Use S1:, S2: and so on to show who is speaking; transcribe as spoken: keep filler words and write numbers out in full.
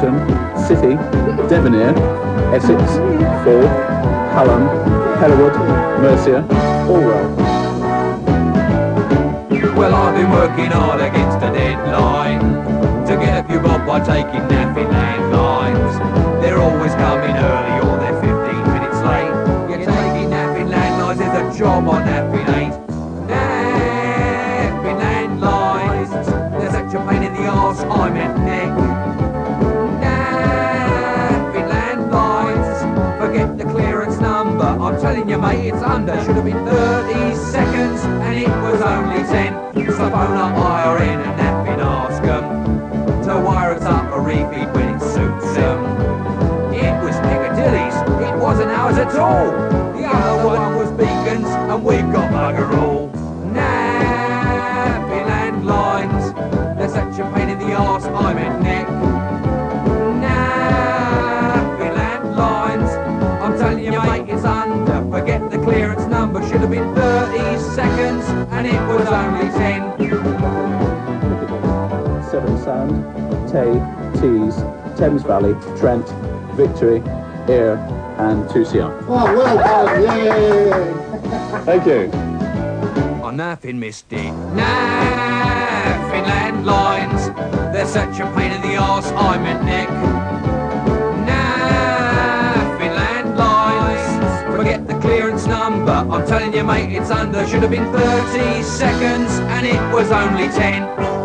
S1: Warrington, City, Devonshire, Essex, Ford, Hallam, Hellerwood, Mercia, Orwell.
S2: Well, I've been working hard against a deadline to get a few bob by taking napping landlines. They're always coming early or they're fifteen minutes late. You're taking napping landlines, there's a job on napping ain't. Napping landlines, they're such a pain in the arse, I'm at neck. Napping landlines, forget the clearance number. I'm telling you mate, it's under, should have been thirty seconds and it was only ten. So phone up I R N and napping ask 'em to wire us up a refeed when it suits 'em. It was Piccadilly's, it wasn't ours at all. The other one was Beacons and we've got bugger all. Napping landlines, they're such a pain in the arse, I'm at neck. Napping landlines, I'm telling you mate it's under. Forget the clearance number, should have been thirty seconds and it was only ten.
S1: Severn Sound, Tay, Tees, Thames Valley, Trent, Victory, Ayr and two C R.
S3: Oh, well done, yay!
S1: Thank you.
S2: I'm napping Misty. Napping landlines, they're such a pain in the arse, I'm at neck. Napping landlines, forget the clearance number, I'm telling you mate it's under, should have been thirty seconds and it was only ten.